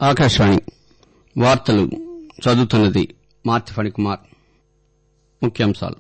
ఆకాశవాణి వార్తలు చదువుతున్నది మార్తి ఫణికుమార్. ముఖ్యాంశాలు.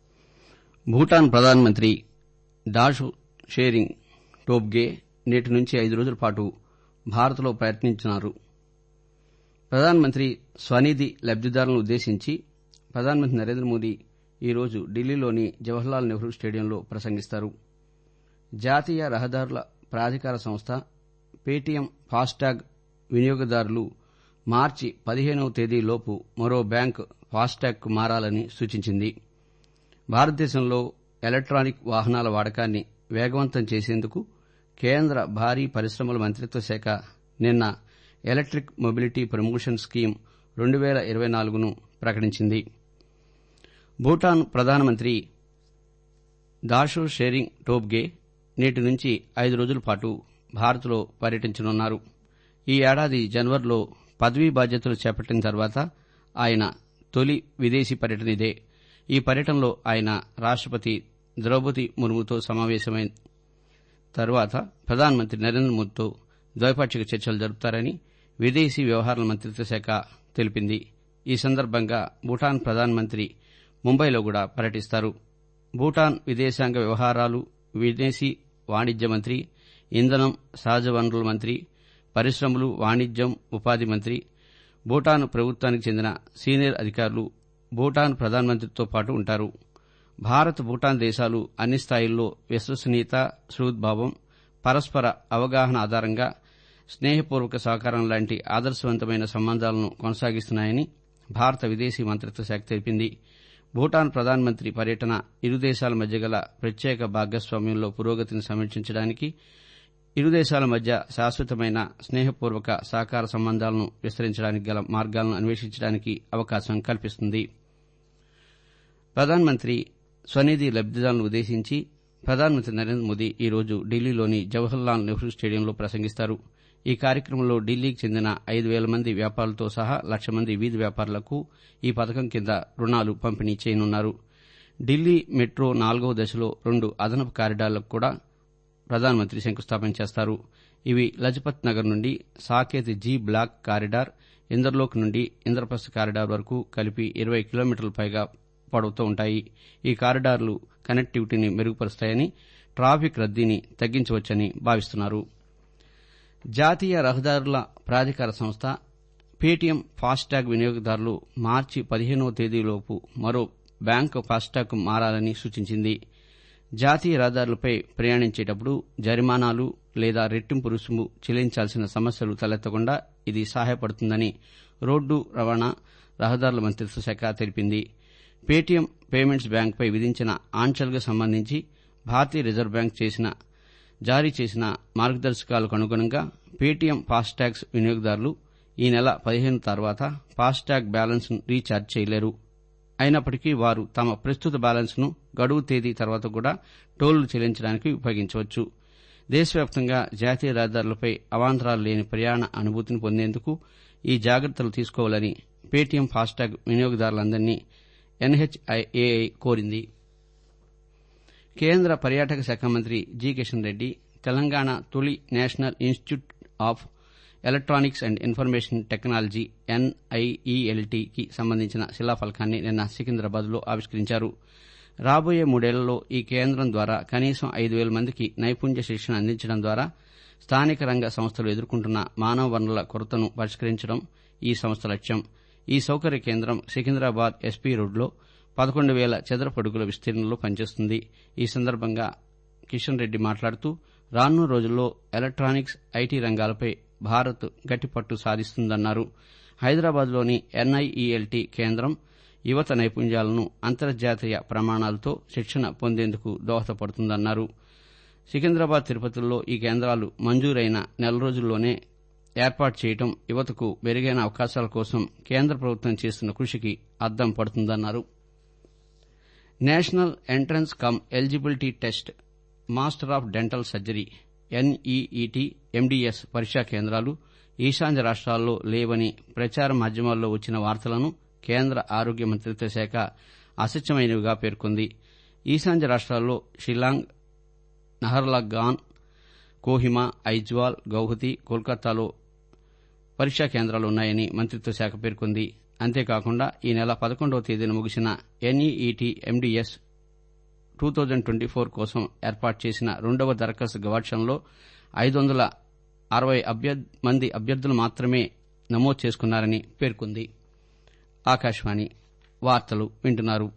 భూటాన్ ప్రధానమంత్రి డాషో షెరింగ్ టోబ్గే నేటి నుంచి 5 రోజుల పాటు భారత్లో పర్యటించనున్నారు. ప్రధానమంత్రి స్వనిధి లబ్దిదారులను ఉద్దేశించి ప్రధానమంత్రి నరేంద్ర మోదీ ఈ రోజు ఢిల్లీలోని జవహర్లాల్ నెహ్రూ స్టేడియంలో ప్రసంగిస్తారు. జాతీయ రహదారుల ప్రాధికార సంస్థ పేటీఎం ఫాస్టాగ్ వినియోగదారులు మార్చి 15వ తేదీలోపు మరో బ్యాంక్ ఫాస్టాగ్కు మారాలని సూచించింది. భారతదేశంలో ఎలక్టానిక్ వాహనాల వాడకాన్ని వేగవంతం చేసేందుకు కేంద్ర భారీ పరిశ్రమల మంత్రిత్వ శాఖ నిన్న ఎలక్టిక్ మొబిలిటీ ప్రమోషన్ స్కీమ్ 2024ను ప్రకటించింది. భూటాన్ ప్రధానమంత్రి దాషో షెరింగ్ టోబ్గే నేటి నుంచి 5 రోజుల పాటు భారత్లో పర్యటించనున్నారు. ఈ ఏడాది జనవరిలో పదవీ బాధ్యతలు చేపట్టిన తర్వాత ఆయన తొలి విదేశీ పర్యటన ఇదే. ఈ పర్యటనలో ఆయన రాష్టపతి ద్రౌపది ముర్ముతో సమావేశమైన తర్వాత ప్రధానమంత్రి నరేంద్ర మోదీతో ద్వైపాక్షిక చర్చలు జరుపుతారని విదేశీ వ్యవహారాల మంత్రిత్వ శాఖ తెలిపింది. ఈ సందర్భంగా భూటాన్ ప్రధానమంత్రి ముంబైలో కూడా పర్యటిస్తారు. భూటాన్ విదేశాంగ వ్యవహారాలు, విదేశీ వాణిజ్య మంత్రి, ఇంధనం, సహజ వనరుల మంత్రి, పరిశ్రమలు, వాణిజ్యం, ఉపాధి మంత్రి, భూటాన్ ప్రభుత్వానికి చెందిన సీనియర్ అధికారులు భూటాన్ ప్రధానమంత్రితో పాటు ఉంటారు. భారత్, భూటాన్ దేశాలు అన్ని స్థాయిల్లో విశ్వసనీయత, సృహద్భావం, పరస్పర అవగాహన ఆధారంగా స్నేహపూర్వక సహకారం లాంటి ఆదర్శవంతమైన సంబంధాలను కొనసాగిస్తున్నాయని భారత విదేశీ మంత్రిత్వ శాఖ తెలిపింది. భూటాన్ ప్రధానమంత్రి పర్యటన ఇరు దేశాల మధ్య గల ప్రత్యేక భాగస్వామ్యంలో పురోగతిని సమీక్షించడానికి, ఇరు దేశాల మధ్య శాశ్వతమైన స్నేహపూర్వక సహకార సంబంధాలను విస్తరించడానికి గల మార్గాలను అన్వేషించడానికి అవకాశం కల్పిస్తుంది. ప్రధానమంత్రి స్వనిధి లబ్దిదారులను ఉద్దేశించి ప్రధానమంత్రి నరేంద్ర మోదీ ఈ రోజు ఢిల్లీలోని జవహర్లాల్ నెహ్రూ స్టేడియంలో ప్రసంగిస్తారు. ఈ కార్యక్రమంలో ఢిల్లీకి చెందిన 5,000 మంది వ్యాపారులతో సహా 1,00,000 మంది వీధి వ్యాపారులకు ఈ పథకం కింద రుణాలు పంపిణీ చేయనున్నారు. ఢిల్లీ మెట్రో 4వ దశలో 2 అదనపు కారిడార్లకు కూడా ప్రధానమంత్రి శంకుస్థాపన చేస్తారు. ఇవి లజపత్ నగర్ నుండి Saket G block corridor, Inderlok నుండి ఇంద్రప్రస్థ కారిడార్ వరకు కలిపి 20 కిలోమీటర్ల పైగా పొడవుతో ఉంటాయి. ఈ కారిడార్లు కనెక్టివిటీని మెరుగుపరుస్తాయని, ట్రాఫిక్ రద్దీని తగ్గించవచ్చని భావిస్తున్నారు. జాతీయ రహదారుల ప్రాధికార సంస్థ పేటీఎం ఫాస్టాగ్ వినియోగదారులు మార్చి 15వ తేదీలోపు మరో బ్యాంకు ఫాస్టాగ్కు మారాలని సూచించింది. జాతీయ రహదారులపై ప్రయాణించేటప్పుడు జరిమానాలు లేదా రెట్టింపు రుసుము చెల్లించాల్సిన సమస్యలు తలెత్తకుండా ఇది సహాయపడుతుందని రోడ్డు రవాణా, రహదారుల మంత్రిత్వ శాఖ తెలిపింది. పేటీఎం పేమెంట్స్ బ్యాంకుపై విధించిన ఆంక్షలకు సంబంధించి భారతీయ రిజర్వ్ బ్యాంక్ జారీ చేసిన మార్గదర్శకాలకు అనుగుణంగా పేటీఎం ఫాస్టాగ్స్ వినియోగదారులు ఈ నెల 15 తర్వాత ఫాస్టాగ్ బ్యాలెన్స్ను రీఛార్జ్ చేయలేరు. అయినప్పటికీ వారు తమ ప్రస్తుత బ్యాలెన్స్ను గడువు తేదీ తర్వాత కూడా టోల్లు చెల్లించడానికి ఉపయోగించవచ్చు. దేశవ్యాప్తంగా జాతీయ రహదారులపై అవాంతరాలు లేని ప్రయాణ అనుభూతిని పొందేందుకు ఈ జాగ్రత్తలు తీసుకోవాలని పేటీఎం ఫాస్టాగ్ వినియోగదారులందరినీ ఎన్హెచ్ఏఐ కోరింది. కేంద్ర పర్యాటక శాఖ మంత్రి జి కిషన్ రెడ్డి తెలంగాణ తొలి national institute of electronics and information technology NIELTకి సంబంధించిన శిలాఫలకాన్ని నిన్న సికింద్రాబాద్లో ఆవిష్కరించారు. రాబోయే 3 ఏళ్లలో ఈ కేంద్రం ద్వారా కనీసం 5,000 మందికి నైపుణ్య శిక్షణ అందించడం ద్వారా స్థానిక రంగ సంస్థలు ఎదుర్కొంటున్న మానవ వనరుల కొరతను పరిష్కరించడం ఈ సంస్థ లక్ష్యం. ఈ సౌకర్య కేంద్రం సికింద్రాబాద్ ఎస్పీ రోడ్లో 11,000 చదరపు అడుగుల విస్తీర్ణంలో పనిచేస్తుంది. ఈ సందర్భంగా కిషన్ రెడ్డి మాట్లాడుతూ రానున్న రోజుల్లో ఎలక్టానిక్స్, ఐటీ రంగాలపై భారత్ గట్టిపట్టు సాధిస్తుందన్నారు. హైదరాబాద్లోని NIELT కేంద్రం యువత నైపుణ్యాలను అంతర్జాతీయ ప్రమాణాలతో శిక్షణ పొందేందుకు దోహదపడుతుందన్నారు. సికింద్రాబాద్, తిరుపతిలో ఈ కేంద్రాలు మంజూరైన నెల రోజుల్లోనే ఏర్పాటు చేయడం యువతకు మెరుగైన అవకాశాల కోసం కేంద్ర ప్రభుత్వం చేస్తున్న కృషికి అద్దం పడుతుందన్నారు. National entrance cum eligibility test master of dental surgery NEET MDS పరీక్షా కేంద్రాలు ఈశాన్య రాష్ట్రాల్లో లేవని ప్రచార మాధ్యమాల్లో వచ్చిన వార్తలను కేంద్ర ఆరోగ్య మంత్రిత్వ శాఖ అసత్యమైనవిగా పేర్కొంది. ఈశాన్య రాష్ట్రాల్లో షిల్లాంగ్, నహర్లాగాన్, కోహిమా, ఐజ్వాల్, గౌహతి, కోల్కతాలో పరీక్షా కేంద్రాలున్నాయని మంత్రిత్వ శాఖ పేర్కొంది. అంతేకాకుండా ఈ నెల 11వ తేదీన ముగిసిన ఎన్ఈఈటీ ఎండీఎస్ 2024 కోసం ఏర్పాటు చేసిన రెండవ దరఖాస్తు గవాక్షంలో 560 మంది అభ్యర్థులు మాత్రమే నమోదు చేసుకున్నారని పేర్కొంది. ఆకాశవాణి వార్తలు వింటున్నారు.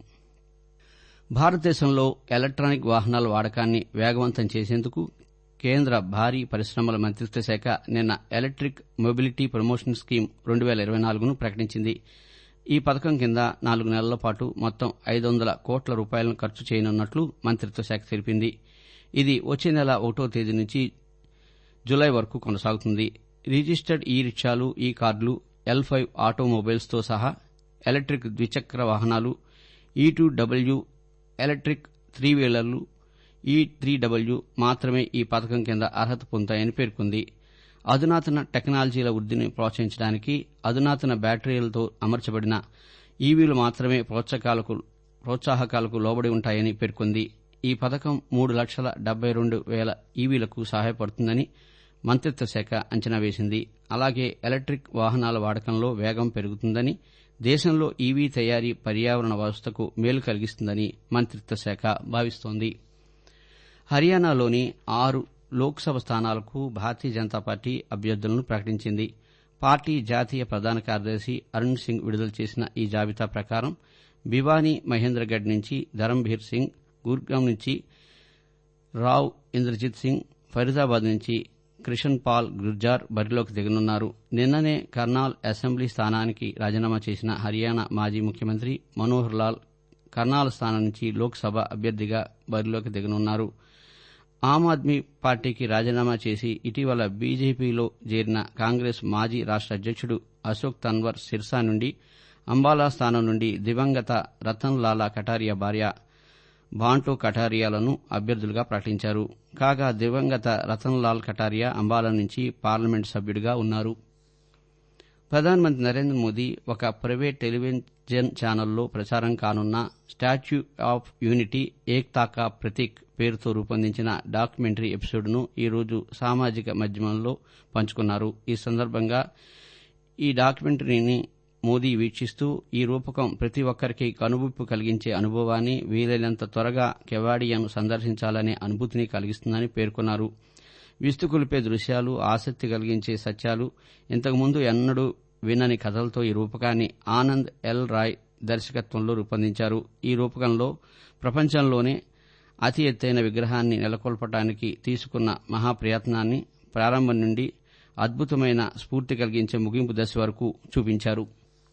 భారతదేశంలో ఎలక్టానిక్ వాహనాల వాడకాన్ని వేగవంతం చేసేందుకు కేంద్ర భారీ పరిశ్రమల మంత్రిత్వ శాఖ నిన్న ఎలక్టిక్ మొబిలిటీ ప్రమోషన్ స్కీమ్ 2024ను ప్రకటించింది. ఈ పథకం కింద 4 నెలల పాటు మొత్తం 500 కోట్ల రూపాయలను ఖర్చు చేయనున్నట్లు మంత్రిత్వ శాఖ తెలిపింది. ఇది వచ్చే నెల 1వ తేదీ నుంచి జులై వరకు కొనసాగుతుంది. రిజిస్టర్డ్ ఈ రిక్షాలు, ఈ కార్డులు, L5 ఆటోమొబైల్స్తో సహా ఎలక్టిక్ ద్విచక్ర వాహనాలు, E2W ఎలక్టిక్ 3-వీలర్లు, E3W మాత్రమే ఈ పథకం కింద అర్హత పొందుతాయని పేర్కొంది. అధునాతన టెక్నాలజీల వృద్దిని ప్రోత్సహించడానికి అధునాతన బ్యాటరీలతో అమర్చబడిన ఈవీలు మాత్రమే ప్రోత్సాహకాలకు లోబడి ఉంటాయని పేర్కొంది. ఈ పథకం 3,72,000 ఈవీలకు సహాయపడుతుందని మంత్రిత్వ శాఖ అంచనా వేసింది. అలాగే ఎలక్టిక్ వాహనాల వాడకంలో వేగం పెరుగుతుందని, దేశంలో ఈవీ తయారీ పర్యావరణ వ్యవస్థకు మేలు కలిగిస్తుందని మంత్రిత్వ శాఖ భావిస్తోంది. హర్యానాలోని 6 లోక్సభ స్థానాలకు భారతీయ జనతా పార్టీ అభ్యర్థులను ప్రకటించింది. పార్టీ జాతీయ ప్రధాన కార్యదర్శి అరుణ్ సింగ్ విడుదల చేసిన ఈ జాబితా ప్రకారం భివానీ మహేంద్రగఢ్ నుంచి ధరంబీర్ సింగ్, గుర్గాం నుంచి రావ్ ఇంద్రజిత్ సింగ్, ఫరీదాబాద్ నుంచి క్రిషన్ పాల్ గుర్జార్ బరిలోకి దిగనున్నారు. నిన్ననే కర్నాల్ అసెంబ్లీ స్థానానికి రాజీనామా చేసిన హర్యానా మాజీ ముఖ్యమంత్రి మనోహర్ లాల్ కర్నాల్ స్థానం నుంచి లోక్సభ అభ్యర్థిగా బరిలోకి దిగనున్నారు. ఆమ్ ఆద్మీ పార్టీకి రాజీనామా చేసి ఇటీవల బీజేపీలో చేరిన కాంగ్రెస్ మాజీ రాష్ట అధ్యక్షుడు అశోక్ తన్వర్ సిర్సా నుండి, అంబాలా స్థానం నుండి దివంగత రతన్ లాలా కటారియా భార్య బాంటో కటారియాలను అభ్యర్థులుగా ప్రకటించారు. కాగా దివంగత రతన్ లాల్ కటారియా అంబాలా నుంచి పార్లమెంటు సభ్యుడిగా ఉన్నారు. ప్రధానమంత్రి నరేంద్ర మోదీ ఒక ప్రైవేట్ టెలివిజన్ ఛానల్లో ప్రసారం కానున్న స్టాచ్యూ ఆఫ్ యూనిటీ ఏక్తా కా ప్రతీక్ పేరుతో రూపొందించిన డాక్యుమెంటరీ ఎపిసోడ్ను ఈ రోజు సామాజిక మాధ్యమంలో పంచుకున్నారు. ఈ సందర్భంగా ఈ డాక్యుమెంటరీని మోదీ వీక్షిస్తూ ఈ రూపకం ప్రతి ఒక్కరికి కనువిప్పు కలిగించే అనుభవాన్ని, వీలైనంత త్వరగా కెవాడియాను సందర్శించాలనే అనుభూతిని కలిగిస్తుందని పేర్కొన్నారు. విస్తుకొలిపే దృశ్యాలు, ఆసక్తి కలిగించే సత్యాలు, ఇంతకుముందు ఎన్నడూ వినని కథలతో ఈ రూపకాన్ని ఆనంద్ ఎల్ రాయ్ దర్శకత్వంలో రూపొందించారు. ఈ రూపకంలో ప్రపంచంలోనే అతి ఎత్తైన విగ్రహాన్ని నెలకొల్పడానికి తీసుకున్న మహాప్రయత్నాన్ని ప్రారంభం నుండి అద్భుతమైన స్ఫూర్తి కలిగించే ముగింపు దశ వరకు చూపించారు.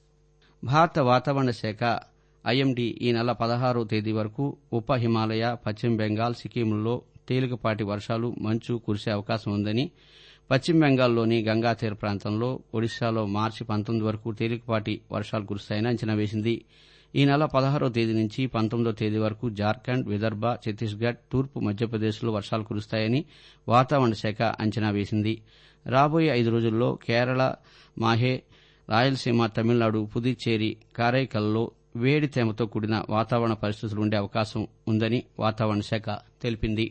భారత వాతావరణ శాఖ ఐఎండీ ఈ నెల 16వ తేదీ వరకు ఉప హిమాలయ, పశ్చిమ బెంగాల్, సిక్కింలలో తేలికపాటి వర్షాలు, మంచు కురిసే అవకాశం ఉందని, పశ్చిమ బెంగాల్లోని గంగా తీర ప్రాంతంలో, ఒడిశాలో మార్చి 19 వరకు తేలికపాటి వర్షాలు కురుస్తాయని అంచనా వేసింది. ఈ నెల 16వ తేదీ నుంచి 19వ తేదీ వరకు జార్ఖండ్, విదర్భ, ఛత్తీస్గఢ్, తూర్పు మధ్యప్రదేశ్లో వర్షాలు కురుస్తాయని వాతావరణ శాఖ అంచనా వేసింది. రాబోయే 5 రోజుల్లో కేరళ, మాహే, రాయలసీమ, తమిళనాడు, పుదుచ్చేరి, కారైకల్లో వేడి తేమతో కూడిన వాతావరణ పరిస్థితులు ఉండే అవకాశం ఉందని వాతావరణ శాఖ తెలిపింది.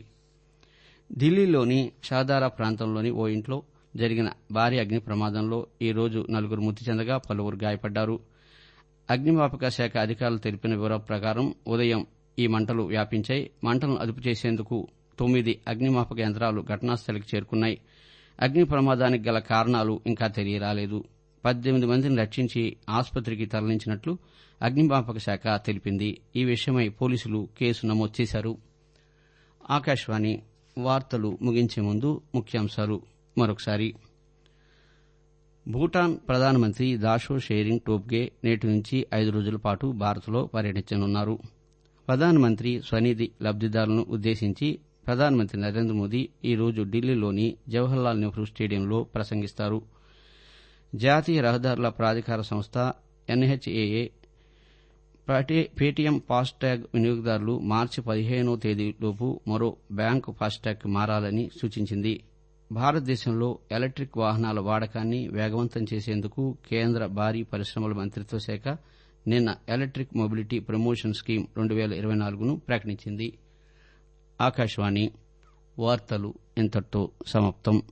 ఢిల్లీలోని షాదారా ప్రాంతంలోని ఓ ఇంట్లో జరిగిన భారీ అగ్ని ప్రమాదంలో ఈ రోజు 4 మృతి చెందగా పలువురు గాయపడ్డారు. అగ్నిమాపక శాఖ అధికారులు తెలిపిన వివరాల ప్రకారం ఉదయం ఈ మంటలు వ్యాపించాయి. మంటలను అదుపు చేసేందుకు 9 అగ్నిమాపక యంత్రాలు ఘటనాస్థలికి చేరుకున్నాయి. అగ్ని ప్రమాదానికి గల కారణాలు ఇంకా తెలియరాలేదు. 18 మందిని రక్షించి ఆసుపత్రికి తరలించినట్లు అగ్నిమాపక శాఖ తెలిపింది. ఈ విషయమై పోలీసులు కేసు నమోదు చేశారు. ఆకాశవాణి వార్తలు ముగించే ముందు ముఖ్యాంశాలు మరొకసారి. భూటాన్ ప్రధానమంత్రి దాషో షెరింగ్ టోబ్గే నేటి నుంచి 5 రోజుల పాటు భారత్లో పర్యటించనున్నారు. ప్రధానమంత్రి స్వనిధి లబ్దిదారులను ఉద్దేశించి ప్రధానమంత్రి నరేంద్ర మోదీ ఈ రోజు ఢిల్లీలోని జవహర్లాల్ నెహ్రూ స్టేడియంలో ప్రసంగిస్తారు. జాతీయ రహదారుల ప్రాధికార సంస్థ ఎన్హెచ్ఏఏ పేటీఎం ఫాస్టాగ్ వినియోగదారులు మార్చి 15వ తేదీలోపు మరో బ్యాంకు ఫాస్టాగ్ మారాలని సూచించింది. భారతదేశంలో ఎలక్టిక్ వాహనాల వాడకాన్ని వేగవంతం చేసేందుకు కేంద్ర భారీ పరిశ్రమల మంత్రిత్వ శాఖ నిన్న ఎలక్టిక్ మొబిలిటీ ప్రమోషన్ స్కీమ్ 2024ను ప్రకటించింది. ఆకాశవాణి వార్తలు ఇంతటితో సమాప్తం.